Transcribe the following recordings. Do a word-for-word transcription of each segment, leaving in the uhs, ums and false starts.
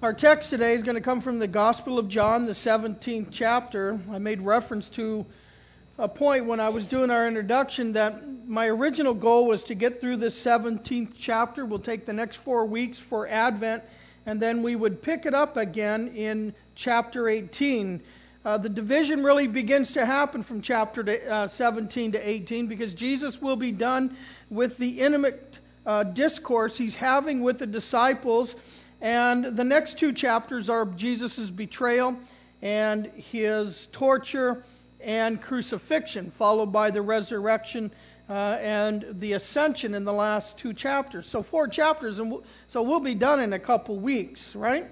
Our text today is going to come from the Gospel of John, the seventeenth chapter. I made reference to a point when I was doing our introduction that my original goal was to get through this seventeenth chapter. We'll take the next four weeks for Advent, and then we would pick it up again in chapter eighteen. Uh, the division really begins to happen from chapter to, uh, seventeen to eighteen because Jesus will be done with the intimate uh, discourse he's having with the disciples. And the next two chapters are Jesus' betrayal and his torture and crucifixion, followed by the resurrection uh, and the ascension in the last two chapters. So four chapters, and we'll, so we'll be done in a couple weeks, right?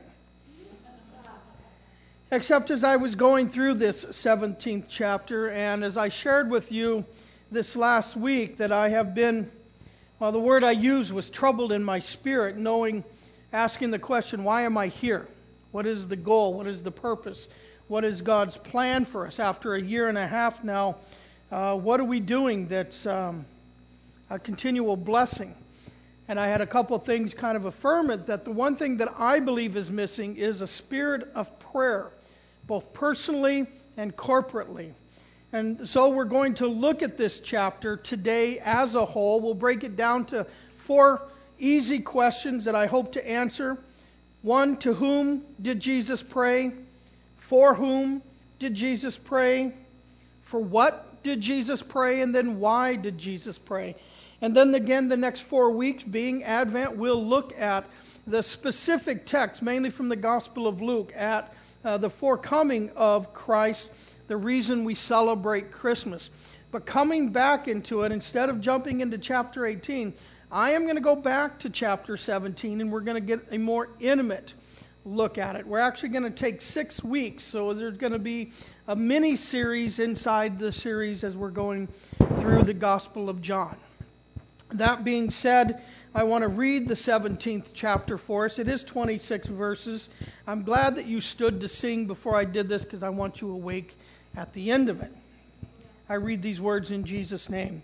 Except as I was going through this seventeenth chapter, and as I shared with you this last week, that I have been, well, the word I used was troubled in my spirit, knowing, asking the question, why am I here? What is the goal? What is the purpose? What is God's plan for us after a year and a half now? Uh, what are we doing that's um, a continual blessing? And I had a couple things kind of affirm it, that the one thing that I believe is missing is a spirit of prayer, both personally and corporately. And so we're going to look at this chapter today as a whole. We'll break it down to four easy questions that I hope to answer. One, to whom did Jesus pray? For whom did Jesus pray? For what did Jesus pray? And then why did Jesus pray? And then again, the next four weeks, being Advent, we'll look at the specific text, mainly from the Gospel of Luke, at uh, the forecoming of Christ, the reason we celebrate Christmas. But coming back into it, instead of jumping into chapter eighteen, I am going to go back to chapter seventeen, and we're going to get a more intimate look at it. We're actually going to take six weeks, so there's going to be a mini-series inside the series as we're going through the Gospel of John. That being said, I want to read the seventeenth chapter for us. It is twenty-six verses. I'm glad that you stood to sing before I did this because I want you awake at the end of it. I read these words in Jesus' name.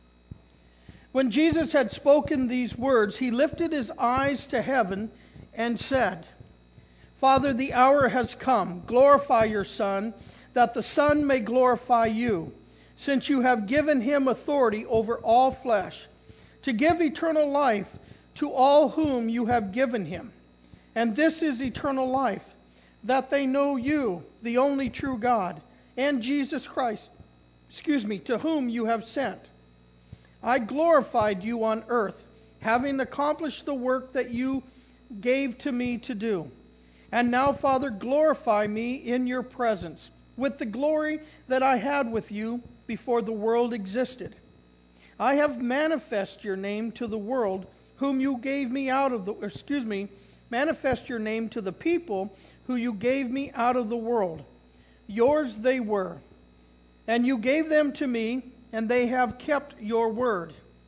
When Jesus had spoken these words, he lifted his eyes to heaven and said, Father, the hour has come. Glorify your Son, that the Son may glorify you, since you have given him authority over all flesh, to give eternal life to all whom you have given him. And this is eternal life, that they know you, the only true God, and Jesus Christ, excuse me, to whom you have sent. I glorified you on earth, having accomplished the work that you gave to me to do. And now, Father, glorify me in your presence, with the glory that I had with you before the world existed. I have manifest your name to the world, whom you gave me out of the, excuse me, manifest your name to the people who you gave me out of the world. Yours they were, and you gave them to me, and they have kept your word.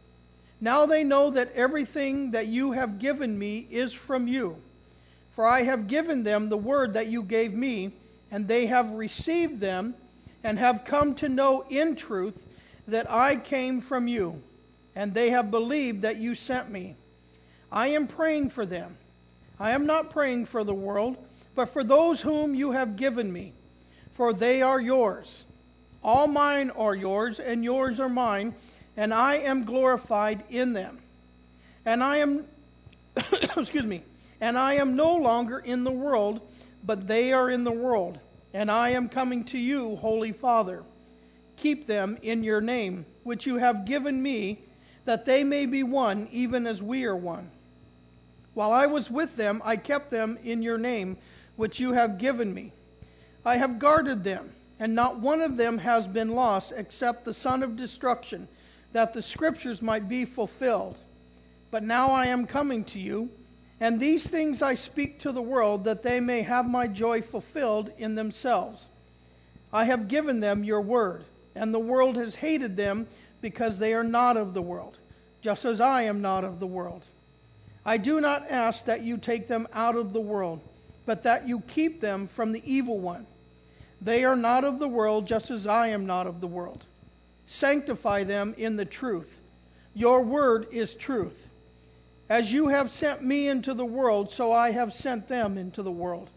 Now they know that everything that you have given me is from you. For I have given them the word that you gave me, and they have received them, and have come to know in truth that I came from you, and they have believed that you sent me. I am praying for them. I am not praying for the world, but for those whom you have given me, for they are yours. All mine are yours, and yours are mine, and I am glorified in them. And I am, excuse me, and I am no longer in the world, but they are in the world, and I am coming to you, Holy Father. Keep them in your name, which you have given me, that they may be one, even as we are one. While I was with them, I kept them in your name, which you have given me. I have guarded them, and not one of them has been lost except the son of destruction, that the scriptures might be fulfilled. But now I am coming to you, and these things I speak to the world, that they may have my joy fulfilled in themselves. I have given them your word, and the world has hated them because they are not of the world, just as I am not of the world. I do not ask that you take them out of the world, but that you keep them from the evil one. They are not of the world, just as I am not of the world. Sanctify them in the truth. Your word is truth. As you have sent me into the world, so I have sent them into the world.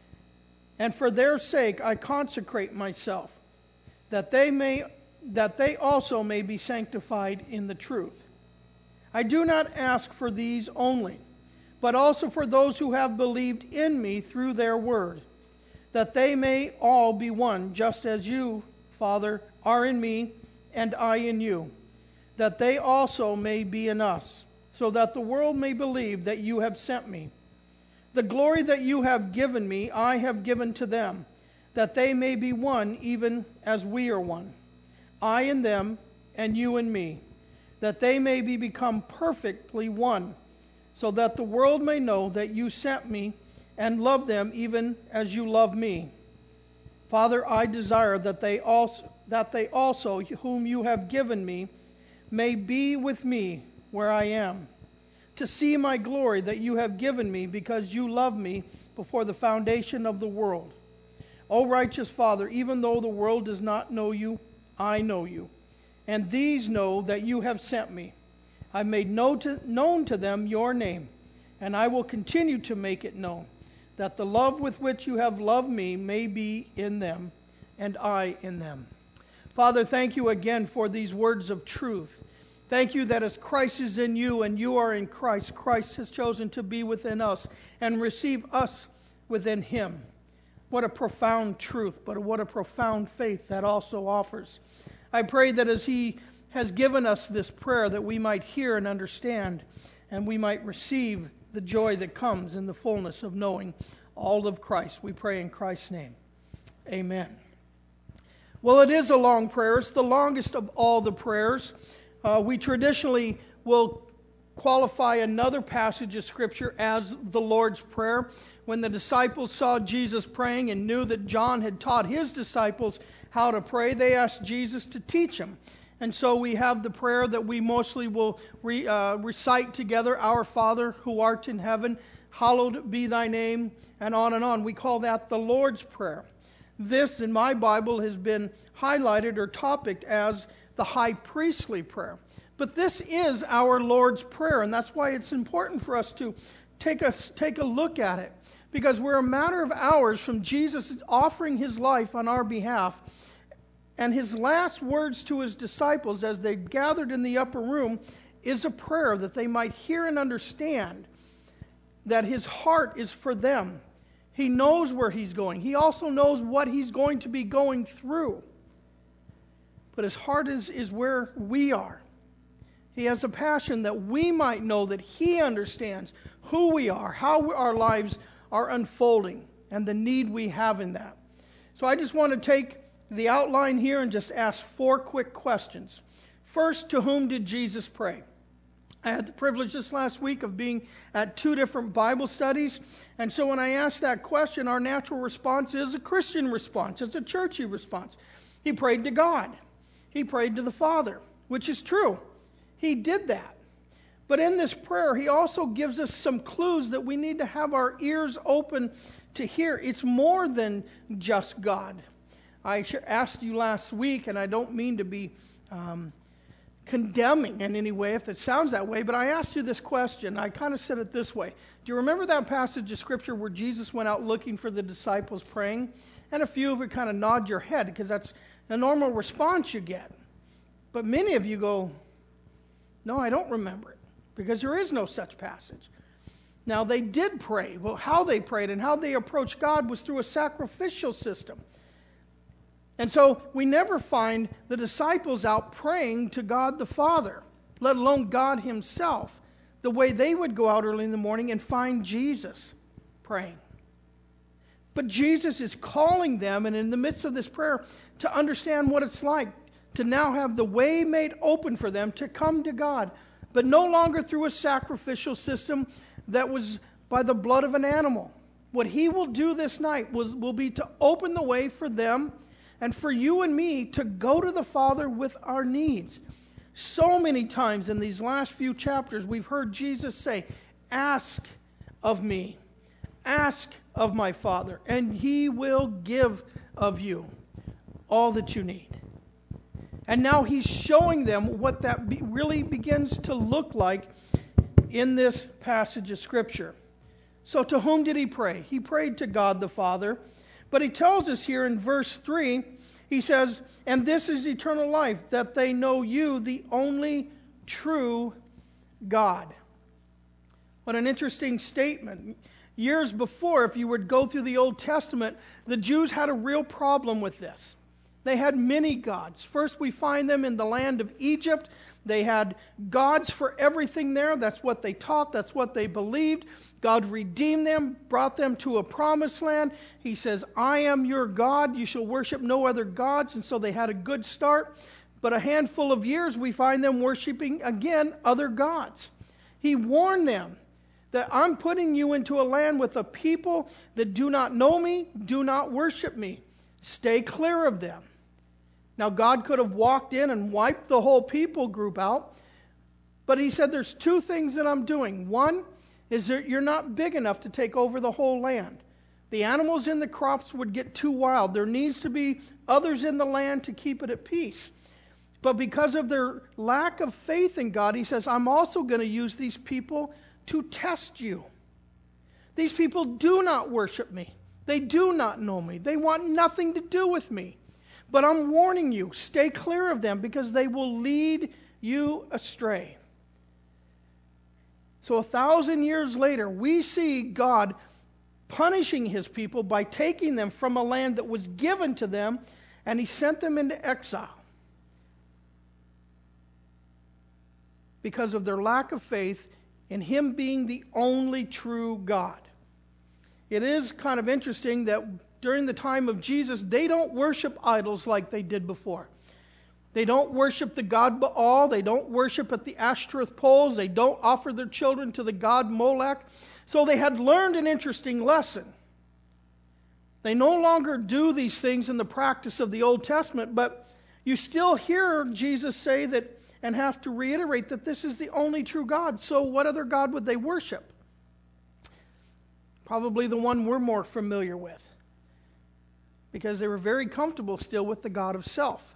And for their sake I consecrate myself, that they may that they also may be sanctified in the truth. I do not ask for these only, but also for those who have believed in me through their word, that they may all be one, just as you, Father, are in me, and I in you, that they also may be in us, so that the world may believe that you have sent me. The glory that you have given me, I have given to them, that they may be one even as we are one. I in them, and you in me, that they may be become perfectly one, so that the world may know that you sent me and love them even as you love me. Father, I desire that they also, that they also whom you have given me may be with me where I am, to see my glory that you have given me because you loved me before the foundation of the world. O righteous Father, even though the world does not know you, I know you, and these know that you have sent me. I made known to, known to them your name, and I will continue to make it known, that the love with which you have loved me may be in them, and I in them. Father, thank you again for these words of truth. Thank you that as Christ is in you and you are in Christ, Christ has chosen to be within us and receive us within him. What a profound truth, but what a profound faith that also offers. I pray that as he has given us this prayer, that we might hear and understand, and we might receive the joy that comes in the fullness of knowing all of Christ. We pray in Christ's name. Amen. Well, it is a long prayer. It's the longest of all the prayers. Uh, we traditionally will qualify another passage of Scripture as the Lord's Prayer. When the disciples saw Jesus praying and knew that John had taught his disciples how to pray, they asked Jesus to teach them. And so we have the prayer that we mostly will re, uh, recite together, Our Father who art in heaven, hallowed be thy name, and on and on. We call that the Lord's Prayer. This, in my Bible, has been highlighted or topicked as the high priestly prayer. But this is our Lord's Prayer, and that's why it's important for us to take a, take a look at it, because we're a matter of hours from Jesus offering his life on our behalf, and his last words to his disciples as they gathered in the upper room is a prayer that they might hear and understand that his heart is for them. He knows where he's going. He also knows what he's going to be going through. But his heart is, is where we are. He has a passion that we might know that he understands who we are, how our lives are unfolding, and the need we have in that. So I just want to take the outline here and just ask four quick questions. First, to whom did Jesus pray? I had the privilege this last week of being at two different Bible studies. And so when I ask that question, our natural response is a Christian response. It's a churchy response. He prayed to God. He prayed to the Father, which is true. He did that. But in this prayer, he also gives us some clues that we need to have our ears open to hear. It's more than just God. I asked you last week, and I don't mean to be um, condemning in any way if it sounds that way, but I asked you this question. I kind of said it this way. Do you remember that passage of Scripture where Jesus went out looking for the disciples praying? And a few of you kind of nod your head because that's a normal response you get. But many of you go, no, I don't remember it, because there is no such passage. Now, they did pray. Well, how they prayed and how they approached God was through a sacrificial system. And so we never find the disciples out praying to God the Father, let alone God himself, the way they would go out early in the morning and find Jesus praying. But Jesus is calling them, and in the midst of this prayer, to understand what it's like to now have the way made open for them to come to God, but no longer through a sacrificial system that was by the blood of an animal. What he will do this night was, will be to open the way for them and for you and me to go to the Father with our needs. So many times in these last few chapters, we've heard Jesus say, ask of me, ask of my Father, and he will give of you all that you need. And now he's showing them what that be, really begins to look like in this passage of Scripture. So to whom did he pray? He prayed to God the Father. But he tells us here in verse three, he says, and this is eternal life, that they know you, the only true God. What an interesting statement. Years before, if you would go through the Old Testament, the Jews had a real problem with this. They had many gods. First, we find them in the land of Egypt. They had gods for everything there. That's what they taught. That's what they believed. God redeemed them, brought them to a promised land. He says, I am your God. You shall worship no other gods. And so they had a good start. But a handful of years, we find them worshiping, again, other gods. He warned them that I'm putting you into a land with a people that do not know me, do not worship me. Stay clear of them. Now, God could have walked in and wiped the whole people group out, but he said there's two things that I'm doing. One is that you're not big enough to take over the whole land. The animals in the crops would get too wild. There needs to be others in the land to keep it at peace. But because of their lack of faith in God, he says, I'm also going to use these people to test you. These people do not worship me. They do not know me. They want nothing to do with me. But I'm warning you, stay clear of them because they will lead you astray. So a thousand years later, we see God punishing his people by taking them from a land that was given to them, and he sent them into exile because of their lack of faith in him being the only true God. It is kind of interesting that during the time of Jesus, they don't worship idols like they did before. They don't worship the god Baal. They don't worship at the Ashtoreth poles. They don't offer their children to the god Molech. So they had learned an interesting lesson. They no longer do these things in the practice of the Old Testament, but you still hear Jesus say that and have to reiterate that this is the only true God. So what other god would they worship? Probably the one we're more familiar with, because they were very comfortable still with the god of self.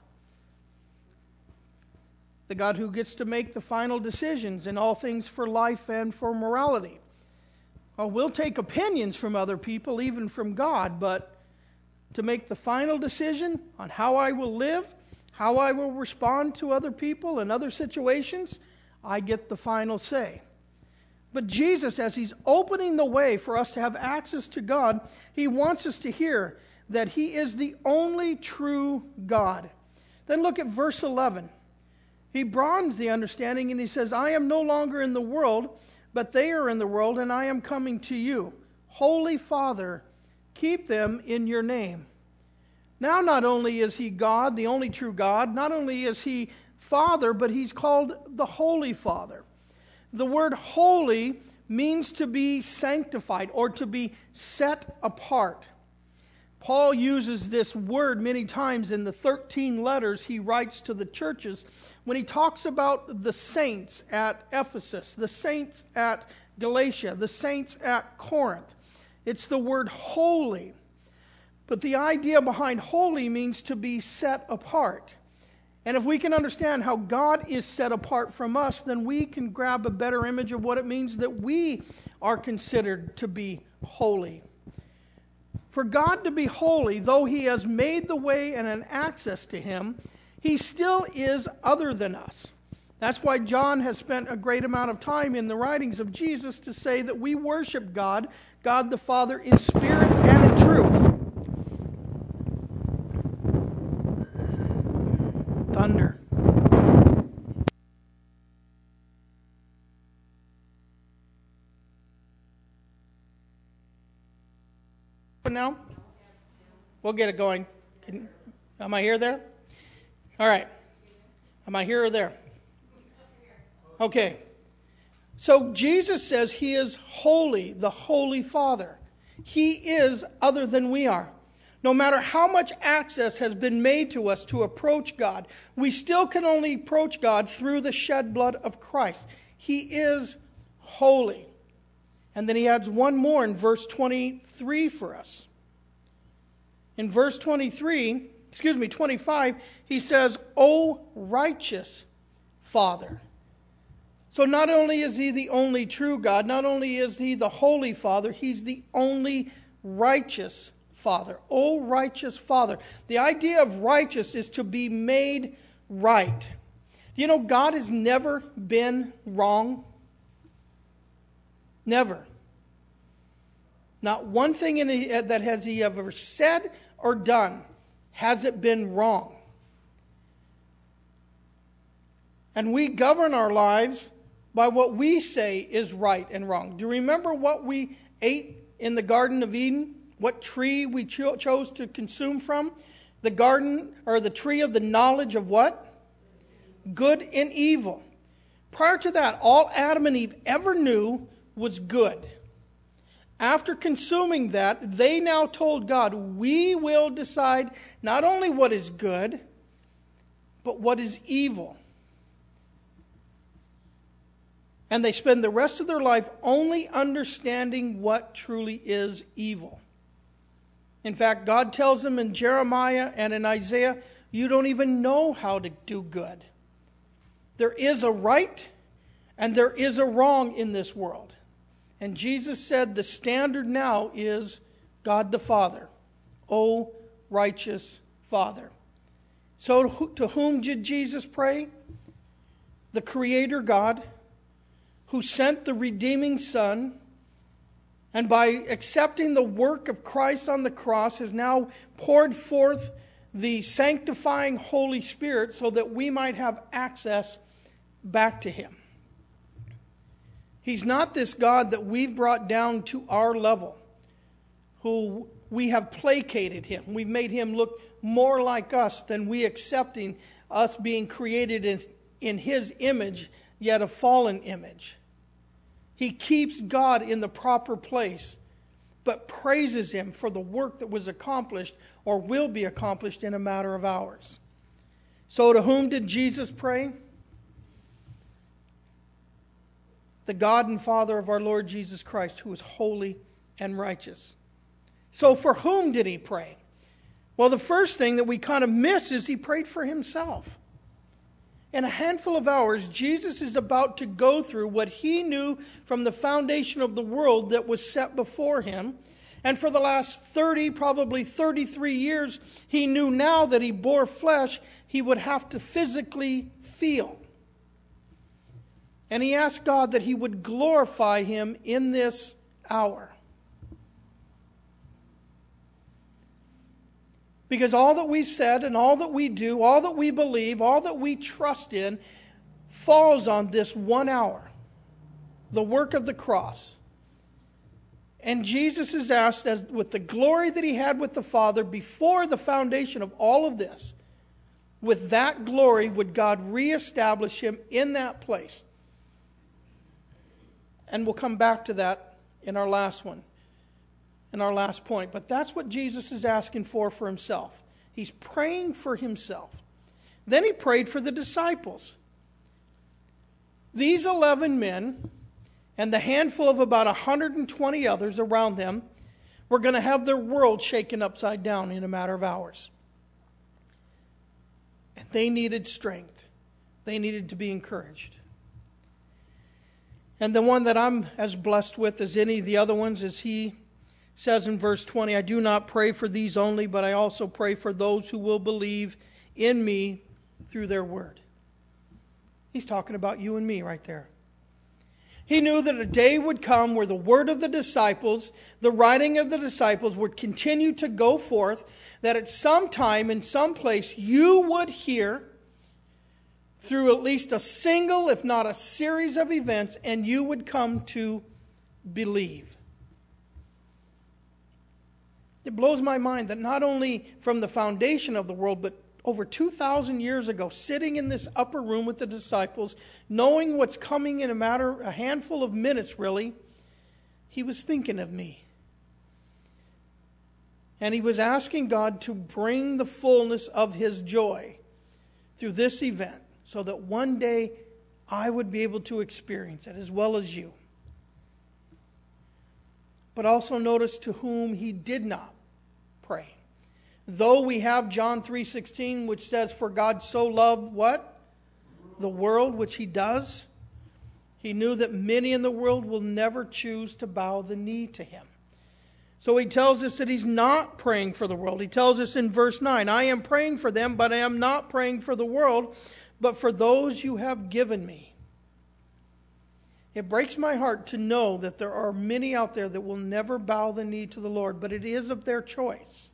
The God who gets to make the final decisions in all things for life and for morality. Well, we'll take opinions from other people, even from God, but to make the final decision on how I will live, how I will respond to other people and other situations, I get the final say. But Jesus, as he's opening the way for us to have access to God, he wants us to hear that he is the only true God. Then look at verse eleven. He broadens the understanding and he says, I am no longer in the world, but they are in the world, and I am coming to you. Holy Father, keep them in your name. Now not only is he God, the only true God, not only is he Father, but he's called the Holy Father. The word holy means to be sanctified or to be set apart. Paul uses this word many times in the thirteen letters he writes to the churches when he talks about the saints at Ephesus, the saints at Galatia, the saints at Corinth. It's the word holy. But the idea behind holy means to be set apart. And if we can understand how God is set apart from us, then we can grab a better image of what it means that we are considered to be holy. For God to be holy, though he has made the way and an access to him, he still is other than us. That's why John has spent a great amount of time in the writings of Jesus to say that we worship God, God the Father, in spirit and in truth. Thunder. Now, we'll get it going. Can, am I here there? All right. Am I here or there? Okay. So Jesus says he is holy, the Holy Father. He is other than we are. No matter how much access has been made to us to approach God, we still can only approach God through the shed blood of Christ. He is holy. And then he adds one more in verse twenty-three for us. In verse twenty-three, excuse me, twenty-five, he says, O righteous Father. So not only is he the only true God, not only is he the Holy Father, he's the only righteous Father. Oh, righteous Father. The idea of righteous is to be made right. You know, God has never been wrong. Never. Not one thing in he, that has he ever said or done has it been wrong. And we govern our lives by what we say is right and wrong. Do you remember what we ate in the Garden of Eden? What tree we cho- chose to consume from? The garden, or the tree of the knowledge of what? Good and evil. Prior to that, all Adam and Eve ever knew was good. After consuming that, they now told God, we will decide not only what is good, but what is evil. And they spend the rest of their life only understanding what truly is evil. In fact, God tells them in Jeremiah and in Isaiah, you don't even know how to do good. There is a right and there is a wrong in this world. And Jesus said the standard now is God the Father. O righteous Father. So to whom did Jesus pray? The Creator God, who sent the redeeming Son, and by accepting the work of Christ on the cross has now poured forth the sanctifying Holy Spirit so that we might have access back to Him. He's not this God that we've brought down to our level, who we have placated Him. We've made Him look more like us than we accepting us being created in, in His image, yet a fallen image. He keeps God in the proper place, but praises Him for the work that was accomplished or will be accomplished in a matter of hours. So to whom did Jesus pray? The God and Father of our Lord Jesus Christ, who is holy and righteous. So for whom did He pray? Well, the first thing that we kind of miss is He prayed for Himself. In a handful of hours, Jesus is about to go through what He knew from the foundation of the world that was set before Him. And for the last thirty, probably thirty-three years, He knew now that He bore flesh, He would have to physically feel. And He asked God that He would glorify Him in this hour. Because all that we said and all that we do, all that we believe, all that we trust in, falls on this one hour, the work of the cross. And Jesus is asked, as with the glory that He had with the Father before the foundation of all of this, with that glory would God reestablish Him in that place. And we'll come back to that in our last one, in our last point. But that's what Jesus is asking for for Himself. He's praying for Himself. Then He prayed for the disciples. These eleven men and the handful of about one hundred twenty others around them were going to have their world shaken upside down in a matter of hours. And they needed strength. They needed to be encouraged. And the one that I'm as blessed with as any of the other ones is he says in verse twenty, I do not pray for these only, but I also pray for those who will believe in me through their word. He's talking about you and me right there. He knew that a day would come where the word of the disciples, the writing of the disciples would continue to go forth, that at some time in some place you would hear through at least a single, if not a series of events, and you would come to believe. It blows my mind that not only from the foundation of the world, but over two thousand years ago, sitting in this upper room with the disciples, knowing what's coming in a matter, a handful of minutes really, He was thinking of me. And He was asking God to bring the fullness of His joy through this event, so that one day I would be able to experience it as well as you. But also notice to whom He did not pray. Though we have John three sixteen, which says, for God so loved what? The world, which He does. He knew that many in the world will never choose to bow the knee to him. So he tells us that he's not praying for the world. He tells us in verse nine, I am praying for them, but I am not praying for the world, but for those you have given me. It breaks my heart to know that there are many out there that will never bow the knee to the Lord, but it is of their choice.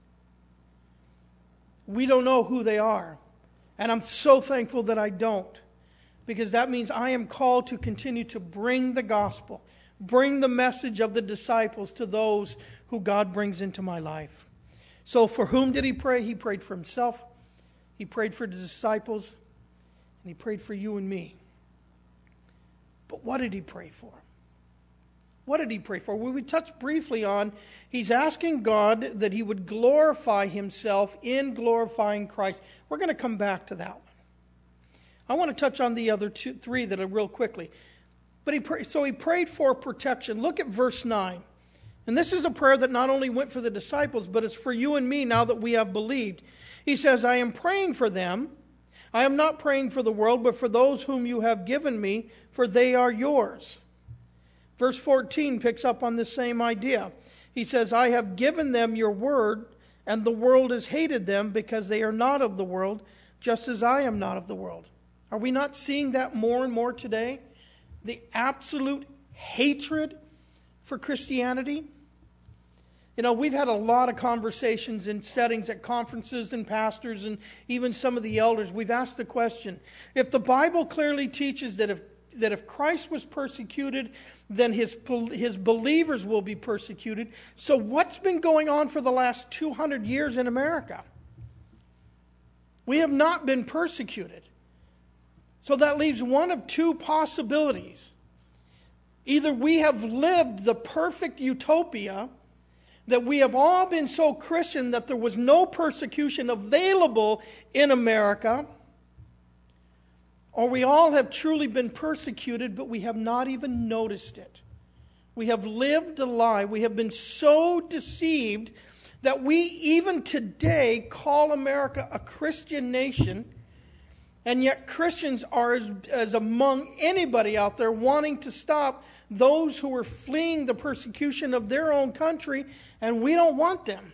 We don't know who they are, and I'm so thankful that I don't, because that means I am called to continue to bring the gospel, bring the message of the disciples to those who God brings into my life. So for whom did he pray? He prayed for himself, he prayed for the disciples, and he prayed for you and me. But what did he pray for? What did he pray for? Well, we touched briefly on, he's asking God that he would glorify himself in glorifying Christ. We're going to come back to that one. I want to touch on the other two, three that are real quickly. But he pray, so he prayed for protection. Look at verse nine. And this is a prayer that not only went for the disciples, but it's for you and me now that we have believed. He says, I am praying for them. I am not praying for the world, but for those whom you have given me, for they are yours. Verse fourteen picks up on this same idea. He says, I have given them your word, and the world has hated them because they are not of the world, just as I am not of the world. Are we not seeing that more and more today? The absolute hatred for Christianity. You know, we've had a lot of conversations in settings at conferences and pastors and even some of the elders. We've asked the question, if the Bible clearly teaches that if that if Christ was persecuted, then his, his believers will be persecuted. So what's been going on for the last two hundred years in America? We have not been persecuted. So that leaves one of two possibilities. Either we have lived the perfect utopia, that we have all been so Christian that there was no persecution available in America, or we all have truly been persecuted, but we have not even noticed it. We have lived a lie. We have been so deceived that we even today call America a Christian nation, and yet Christians are as, as among anybody out there wanting to stop those who are fleeing the persecution of their own country, and we don't want them,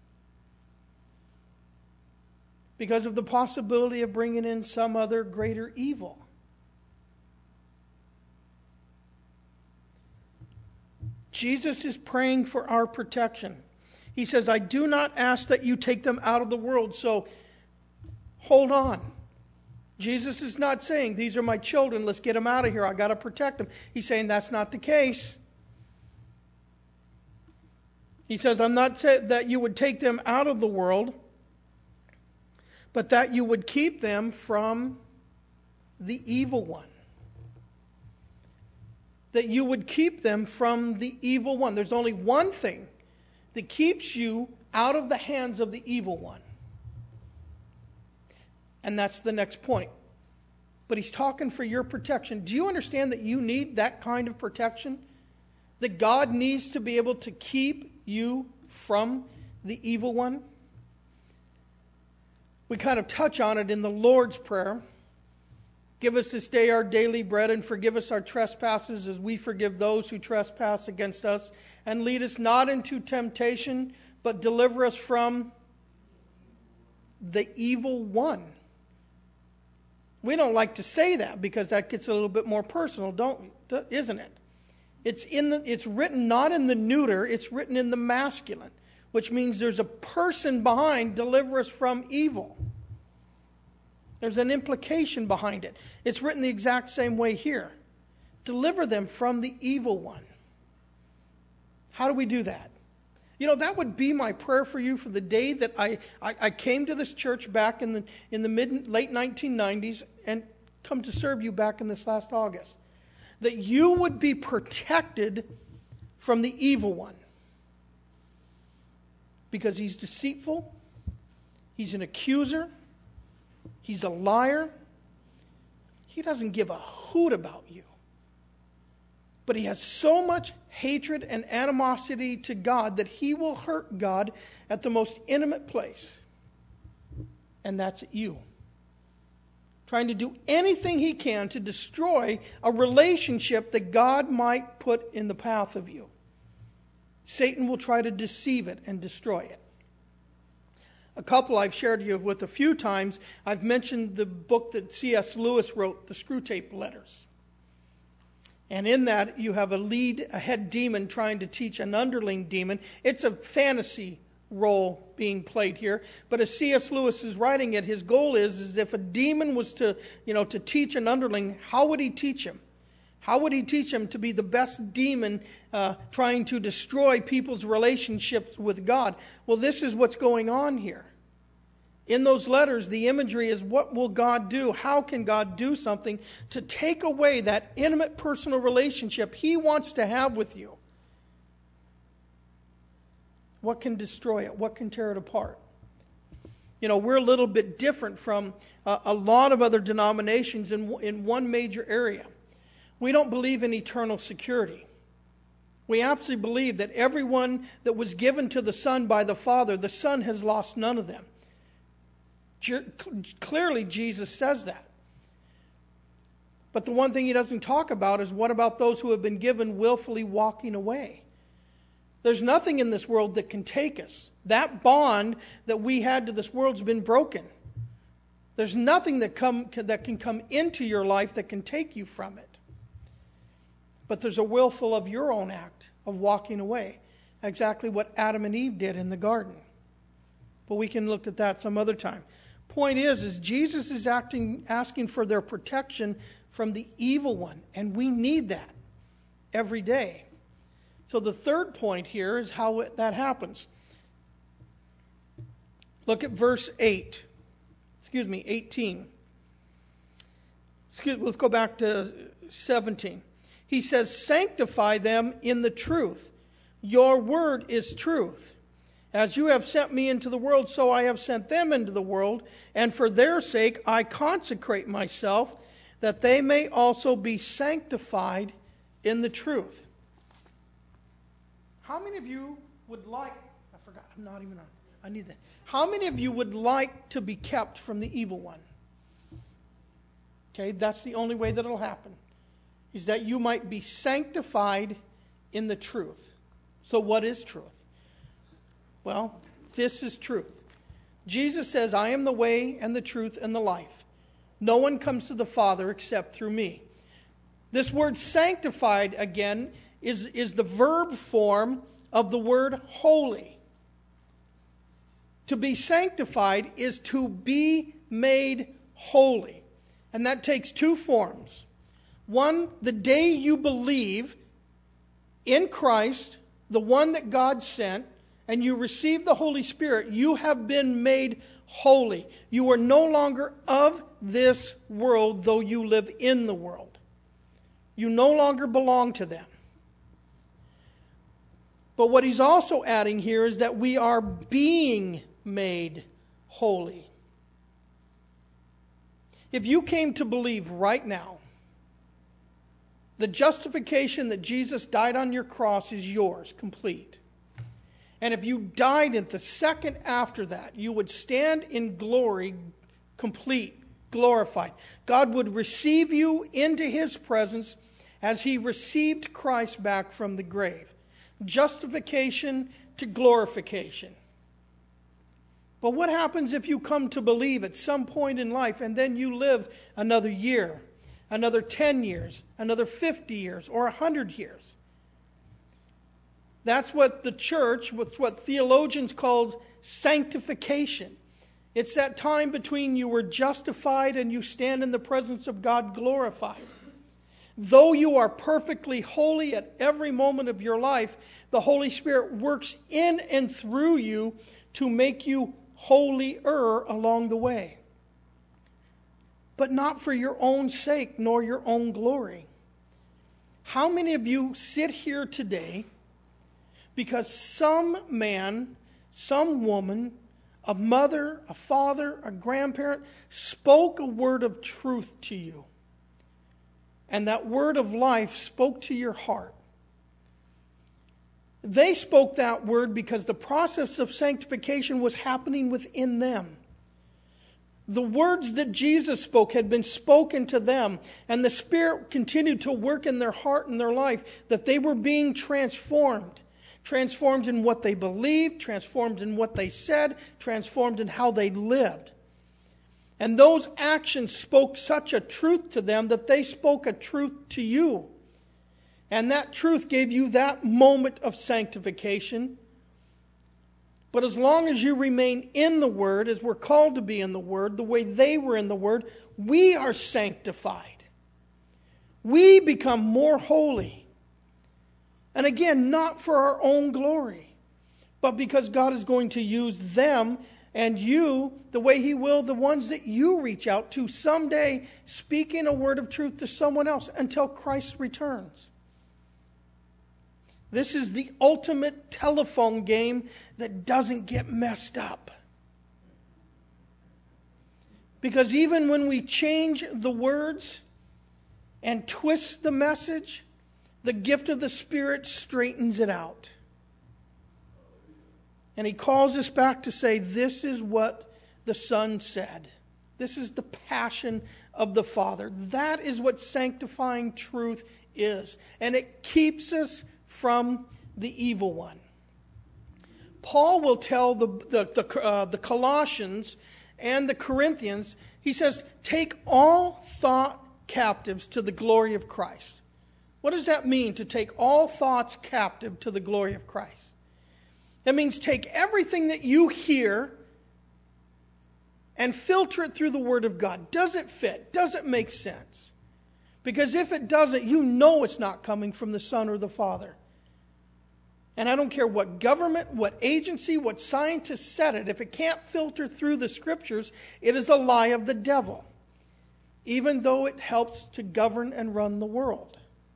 because of the possibility of bringing in some other greater evil. Jesus is praying for our protection. He says, I do not ask that you take them out of the world, so hold on. Jesus is not saying, these are my children, let's get them out of here, I got to protect them. He's saying that's not the case. He says, I'm not saying that you would take them out of the world, but that you would keep them from the evil one. That you would keep them from the evil one. There's only one thing that keeps you out of the hands of the evil one. And that's the next point. But he's talking for your protection. Do you understand that you need that kind of protection? That God needs to be able to keep you from the evil one? We kind of touch on it in the Lord's Prayer. Give us this day our daily bread, and forgive us our trespasses as we forgive those who trespass against us. And lead us not into temptation, but deliver us from the evil one. We don't like to say that because that gets a little bit more personal, don't we? Isn't it? It's in the. It's written not in the neuter, it's written in the masculine, which means there's a person behind deliver us from evil. There's an implication behind it. It's written the exact same way here. Deliver them from the evil one. How do we do that? You know, that would be my prayer for you for the day that I, I, I came to this church back in the in the mid late nineteen nineties and come to serve you back in this last August. That you would be protected from the evil one. Because he's deceitful, he's an accuser, he's a liar. He doesn't give a hoot about you. But he has so much hatred and animosity to God that he will hurt God at the most intimate place. And that's you. trying to do anything he can to destroy a relationship that God might put in the path of you. Satan will try to deceive it and destroy it. A couple I've shared you with a few times. I've mentioned the book that C S Lewis wrote, The Screwtape Letters. And in that, you have a lead, a head demon trying to teach an underling demon. It's a fantasy role being played here. But as C S Lewis is writing it, his goal is, is if a demon was to, you know, to teach an underling, how would he teach him? How would he teach him to be the best demon uh, trying to destroy people's relationships with God? Well, this is what's going on here. In those letters, the imagery is, what will God do? How can God do something to take away that intimate personal relationship he wants to have with you? What can destroy it? What can tear it apart? You know, we're a little bit different from uh, a lot of other denominations in, in one major area. We don't believe in eternal security. We absolutely believe that everyone that was given to the Son by the Father, the Son has lost none of them. Clearly, Jesus says that. But the one thing he doesn't talk about is, what about those who have been given willfully walking away? There's nothing in this world that can take us. That bond that we had to this world has been broken. There's nothing that, come, that can come into your life that can take you from it. But there's a willful of your own act of walking away. Exactly what Adam and Eve did in the garden. But we can look at that some other time. Point is, is Jesus is acting, asking for their protection from the evil one. And we need that every day. So the third point here is how it, that happens. Look at verse eight. Excuse me, eighteen. Excuse, let's go back to seventeen. He says, sanctify them in the truth. Your word is truth. As you have sent me into the world, so I have sent them into the world. And for their sake I consecrate myself, that they may also be sanctified in the truth. How many of you would like, I forgot, I'm not even on, I need that. How many of you would like to be kept from the evil one? Okay, that's the only way that it'll happen, is that you might be sanctified in the truth. So what is truth? Well, this is truth. Jesus says, I am the way and the truth and the life. No one comes to the Father except through me. This word sanctified, again, is, is the verb form of the word holy. To be sanctified is to be made holy. And that takes two forms. One, the day you believe in Christ, the one that God sent, and you receive the Holy Spirit, you have been made holy. You are no longer of this world, though you live in the world. You no longer belong to them. But what he's also adding here is that we are being made holy. If you came to believe right now, the justification that Jesus died on your cross is yours, complete. And if you died at the second after that, you would stand in glory, complete, glorified. God would receive you into his presence as he received Christ back from the grave. Justification to glorification. But what happens if you come to believe at some point in life and then you live another year, another ten years, another fifty years, or one hundred years? That's what the church, what's what theologians call sanctification. It's that time between you were justified and you stand in the presence of God glorified. Though you are perfectly holy at every moment of your life, the Holy Spirit works in and through you to make you holier along the way. But not for your own sake nor your own glory. How many of you sit here today because some man, some woman, a mother, a father, a grandparent spoke a word of truth to you? And that word of life spoke to your heart. They spoke that word because the process of sanctification was happening within them. The words that Jesus spoke had been spoken to them, and the Spirit continued to work in their heart and their life, that they were being transformed. Transformed in what they believed, transformed in what they said, transformed in how they lived. And those actions spoke such a truth to them that they spoke a truth to you. And that truth gave you that moment of sanctification. But as long as you remain in the Word, as we're called to be in the Word, the way they were in the Word, we are sanctified. We become more holy. And again, not for our own glory, but because God is going to use them and you the way He will the ones that you reach out to someday, speaking a word of truth to someone else until Christ returns. This is the ultimate telephone game that doesn't get messed up. Because even when we change the words and twist the message, the gift of the Spirit straightens it out. And He calls us back to say, this is what the Son said. This is the passion of the Father. That is what sanctifying truth is. And it keeps us from the evil one. Paul will tell the, the, the, uh, the Colossians and the Corinthians, he says, take all thought captives to the glory of Christ. What does that mean, to take all thoughts captive to the glory of Christ? That means take everything that you hear and filter it through the Word of God. Does it fit? Does it make sense? Because if it doesn't, you know it's not coming from the Son or the Father. And I don't care what government, what agency, what scientist said it. If it can't filter through the Scriptures, it is a lie of the devil. Even though it helps to govern and run the world.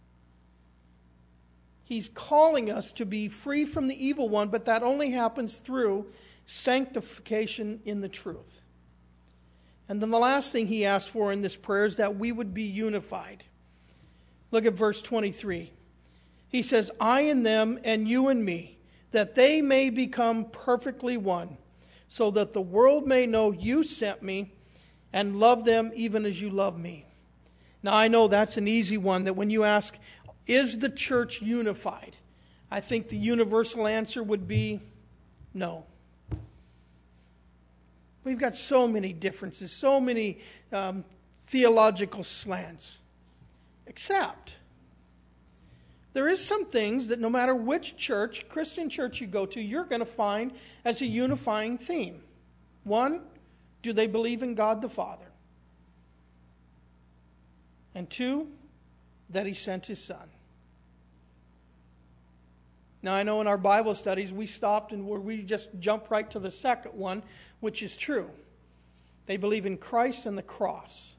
He's calling us to be free from the evil one, but that only happens through sanctification in the truth. And then the last thing he asked for in this prayer is that we would be unified. Look at verse twenty-three. He says, I in them and you in me, that they may become perfectly one, so that the world may know you sent me and love them even as you love me. Now I know that's an easy one, that when you ask, is the church unified? I think the universal answer would be no. We've got so many differences, so many um, theological slants. Except, there is some things that no matter which church, Christian church you go to, you're going to find as a unifying theme. One, do they believe in God the Father? And two, that He sent His Son. Now, I know in our Bible studies we stopped and we just jumped right to the second one, which is true. They believe in Christ and the cross.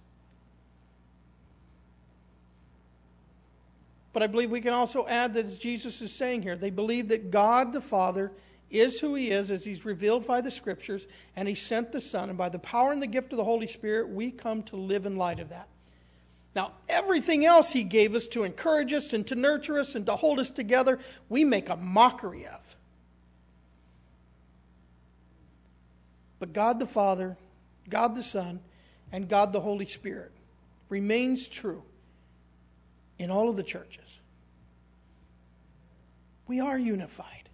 But I believe we can also add that, as Jesus is saying here, they believe that God the Father is who He is as He's revealed by the Scriptures, and He sent the Son, and by the power and the gift of the Holy Spirit, we come to live in light of that. Now, everything else He gave us to encourage us and to nurture us and to hold us together, we make a mockery of. But God the Father, God the Son, and God the Holy Spirit remains true in all of the churches. We are unified.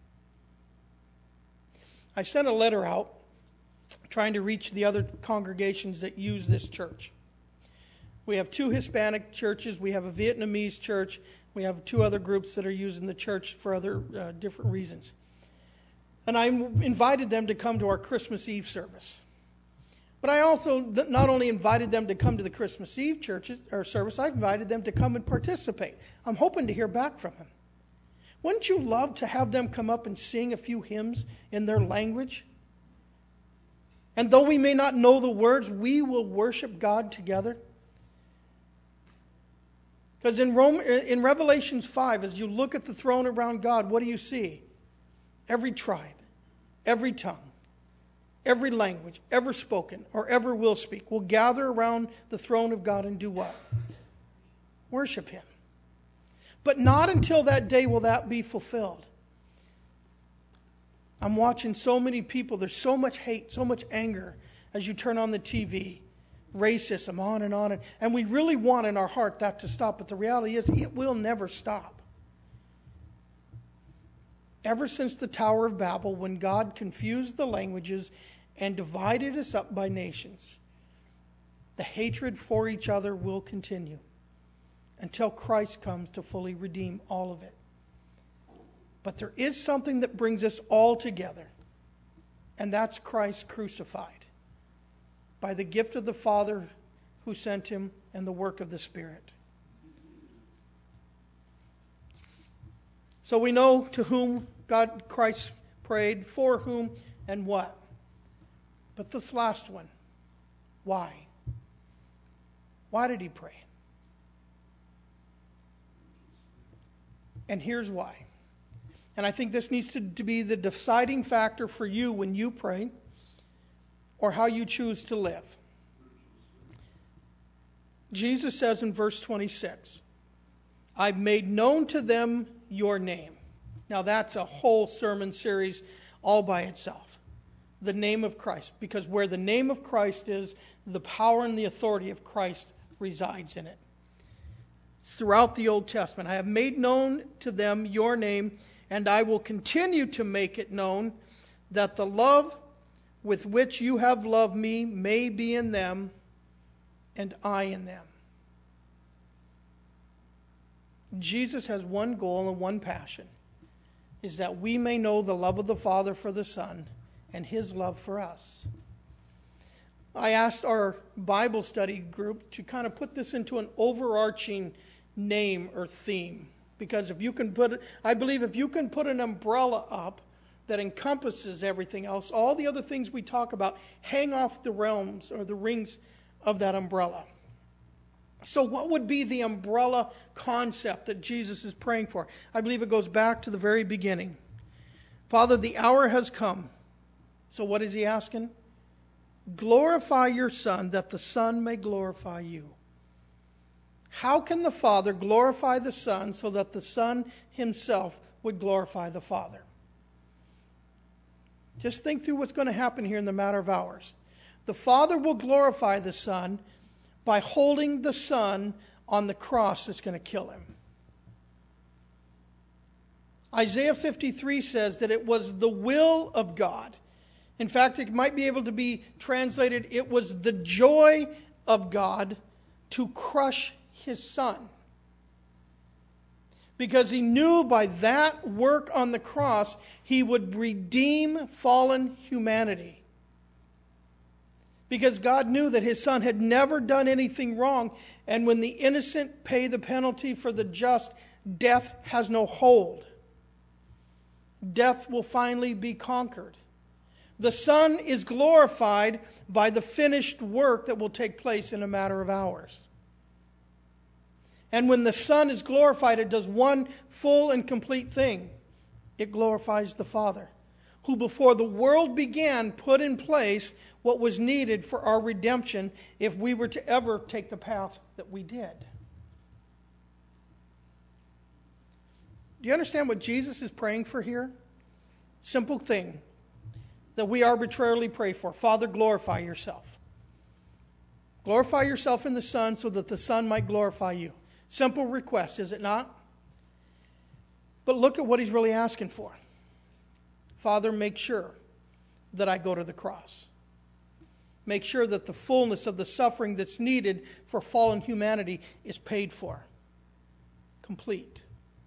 I sent a letter out trying to reach the other congregations that use this church. We have two Hispanic churches. We have a Vietnamese church. We have two other groups that are using the church for other uh, different reasons. And I invited them to come to our Christmas Eve service. But I also not only invited them to come to the Christmas Eve churches or service, I invited them to come and participate. I'm hoping to hear back from them. Wouldn't you love to have them come up and sing a few hymns in their language? And though we may not know the words, we will worship God together. Because in Rome, in Revelations five, as you look at the throne around God, what do you see? Every tribe, every tongue, every language, ever spoken or ever will speak, will gather around the throne of God and do what? Worship Him. But not until that day will that be fulfilled. I'm watching so many people, there's so much hate, so much anger as you turn on the T V, racism, on and on. And, and we really want in our heart that to stop, but the reality is it will never stop. Ever since the Tower of Babel, when God confused the languages and divided us up by nations, the hatred for each other will continue until Christ comes to fully redeem all of it. But there is something that brings us all together, and that's Christ crucified by the gift of the Father who sent him and the work of the Spirit. So we know to whom God, Christ prayed, for whom and what. But this last one, why? Why did he pray? And here's why. And I think this needs to, to be the deciding factor for you when you pray or how you choose to live. Jesus says in verse twenty-six, I've made known to them your name. Now that's a whole sermon series all by itself. The name of Christ. Because where the name of Christ is, the power and the authority of Christ resides in it. It's throughout the Old Testament. I have made known to them your name, and I will continue to make it known, that the love with which you have loved me may be in them, and I in them. Jesus has one goal and one passion, is that we may know the love of the Father for the Son and his love for us. I asked our Bible study group to kind of put this into an overarching name or theme. Because if you can put, I believe if you can put an umbrella up that encompasses everything else, all the other things we talk about hang off the realms or the rings of that umbrella. So what would be the umbrella concept that Jesus is praying for? I believe it goes back to the very beginning. Father, the hour has come. So what is he asking? Glorify your Son, that the Son may glorify you. How can the Father glorify the Son so that the Son himself would glorify the Father? Just think through what's going to happen here in the matter of hours. The Father will glorify the Son by holding the Son on the cross that's going to kill him. Isaiah fifty-three says that it was the will of God. In fact, it might be able to be translated, it was the joy of God to crush his Son. Because he knew by that work on the cross, he would redeem fallen humanity. Because God knew that his Son had never done anything wrong, and when the innocent pay the penalty for the just, death has no hold. Death will finally be conquered. The Son is glorified by the finished work that will take place in a matter of hours. And when the Son is glorified, it does one full and complete thing. It glorifies the Father, who before the world began put in place what was needed for our redemption if we were to ever take the path that we did. Do you understand what Jesus is praying for here? Simple thing that we arbitrarily pray for. Father, glorify yourself. Glorify yourself in the Son so that the Son might glorify you. Simple request, is it not? But look at what he's really asking for. Father, make sure that I go to the cross. Make sure that the fullness of the suffering that's needed for fallen humanity is paid for. Complete.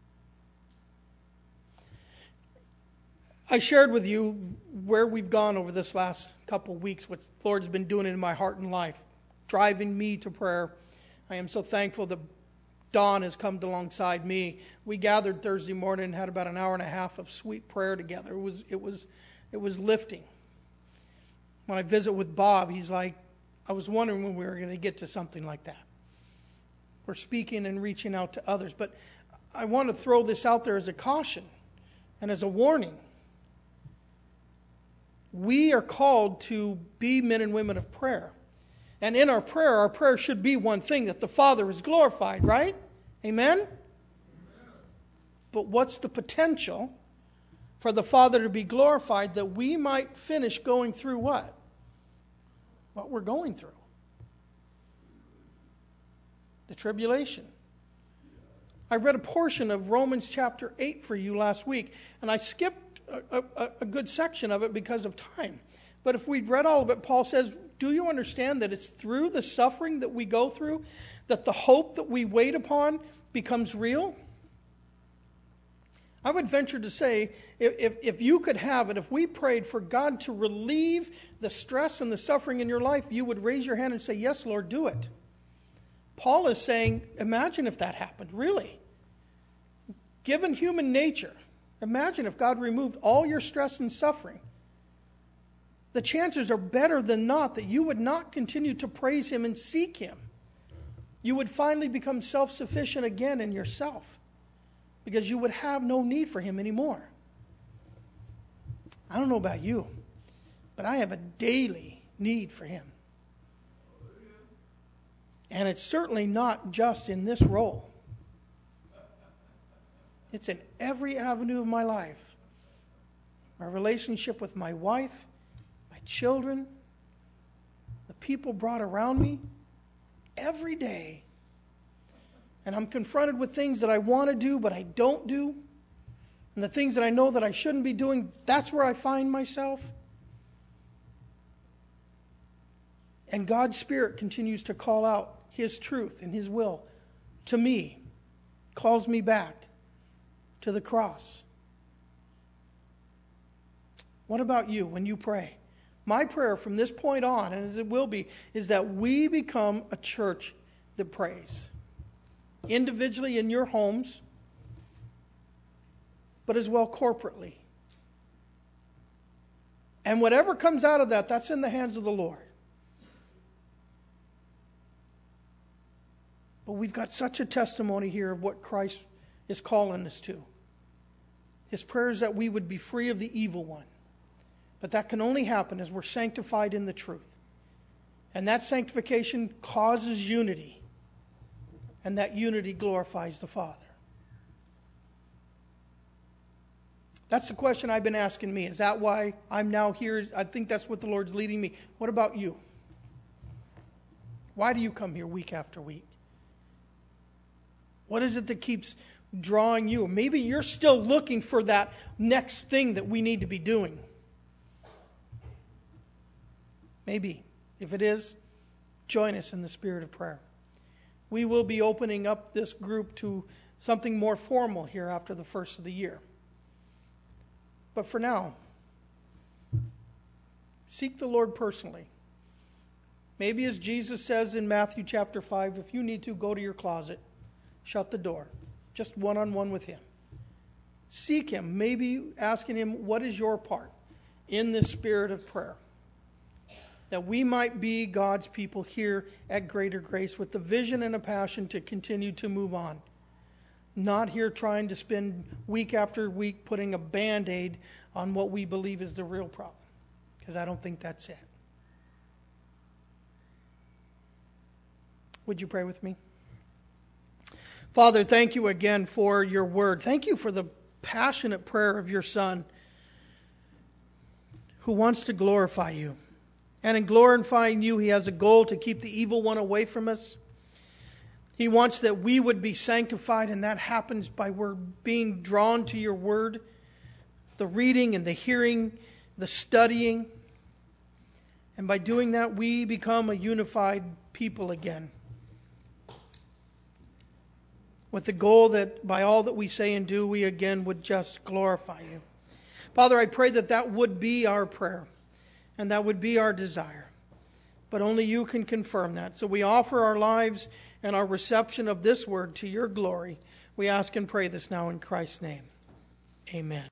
I shared with you where we've gone over this last couple of weeks, what the Lord's been doing in my heart and life, driving me to prayer. I am so thankful that Dawn has come alongside me. We gathered Thursday morning and had about an hour and a half of sweet prayer together. It was, it was, it was lifting. When I visit with Bob, he's like, I was wondering when we were going to get to something like that. We're speaking and reaching out to others. But I want to throw this out there as a caution and as a warning. We are called to be men and women of prayer. And in our prayer, our prayer should be one thing, that the Father is glorified, right? Amen? Amen. But what's the potential for the Father to be glorified that we might finish going through what? what we're going through. The tribulation. I read a portion of Romans chapter eight for you last week, and I skipped a, a, a good section of it because of time. But if we'd read all of it, Paul says, do you understand that it's through the suffering that we go through that the hope that we wait upon becomes real? I would venture to say, if, if, if you could have it, if we prayed for God to relieve the stress and the suffering in your life, you would raise your hand and say, yes, Lord, do it. Paul is saying, imagine if that happened, really. Given human nature, imagine if God removed all your stress and suffering. The chances are better than not that you would not continue to praise Him and seek Him. You would finally become self-sufficient again in yourself, because you would have no need for Him anymore. I don't know about you, but I have a daily need for Him. And it's certainly not just in this role. It's in every avenue of my life. My relationship with my wife, my children, the people brought around me, every day. And I'm confronted with things that I want to do, but I don't do. And the things that I know that I shouldn't be doing, that's where I find myself. And God's Spirit continues to call out His truth and His will to me, calls me back to the cross. What about you when you pray? My prayer from this point on, and as it will be, is that we become a church that prays. Individually in your homes, but as well corporately. And whatever comes out of that, that's in the hands of the Lord. But we've got such a testimony here of what Christ is calling us to. His prayer is that we would be free of the evil one. But that can only happen as we're sanctified in the truth. And that sanctification causes unity. And that unity glorifies the Father. That's the question I've been asking me. Is that why I'm now here? I think that's what the Lord's leading me. What about you? Why do you come here week after week? What is it that keeps drawing you? Maybe you're still looking for that next thing that we need to be doing. Maybe. If it is, join us in the spirit of prayer. We will be opening up this group to something more formal here after the first of the year. But for now, seek the Lord personally. Maybe as Jesus says in Matthew chapter five, if you need to, go to your closet, shut the door, just one-on-one with Him. Seek Him, maybe asking Him, what is your part in this spirit of prayer? That we might be God's people here at Greater Grace with the vision and a passion to continue to move on. Not here trying to spend week after week putting a Band-Aid on what we believe is the real problem. Because I don't think that's it. Would you pray with me? Father, thank you again for your word. Thank you for the passionate prayer of your Son who wants to glorify you. And in glorifying you, He has a goal to keep the evil one away from us. He wants that we would be sanctified, and that happens by we're being drawn to your word, the reading and the hearing, the studying. And by doing that, we become a unified people again. With the goal that by all that we say and do, we again would just glorify you. Father, I pray that that would be our prayer. And that would be our desire. But only you can confirm that. So we offer our lives and our reception of this word to your glory. We ask and pray this now in Christ's name. Amen.